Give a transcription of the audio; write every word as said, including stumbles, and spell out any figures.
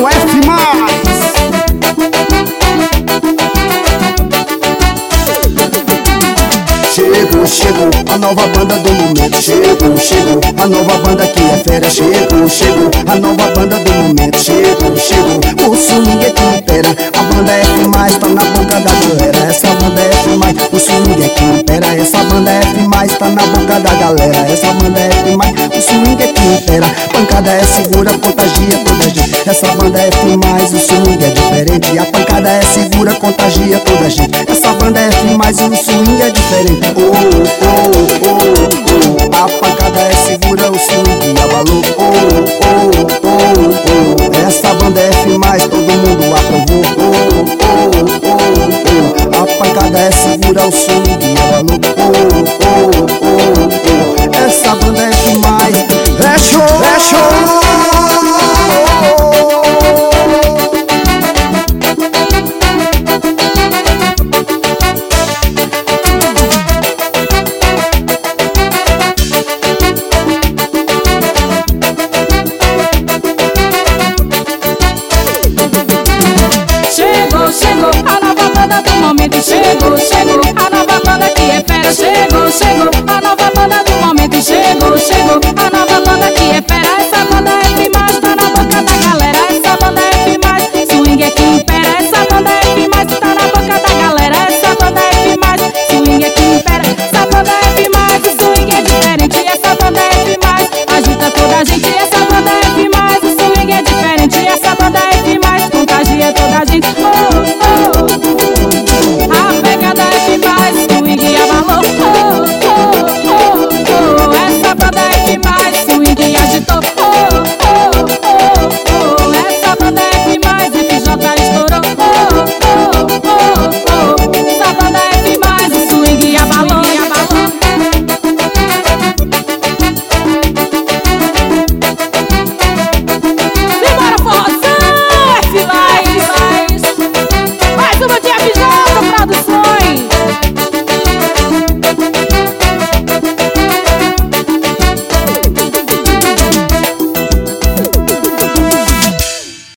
F mais. Chegou, chegou, a nova banda do momento. Chegou, chegou, a nova banda que é fera. Chegou, chegou, a nova banda do momento. Chegou, chegou, o swing é que impera. A banda F mais tá na boca da galera. Essa banda F mais, o swing é que impera. Essa banda F mais tá na boca da galera. Essa banda F mais, o swing é que impera. Pancada é segura, contagia toda a gente. Essa banda F mais, o swing é diferente. A pancada é segura, contagia toda a gente. Essa banda F mais, o swing é diferente. Oh, oh, oh, oh. A pancada é segura, o swing abalou. Oh, oh, oh, oh. Essa banda F mais.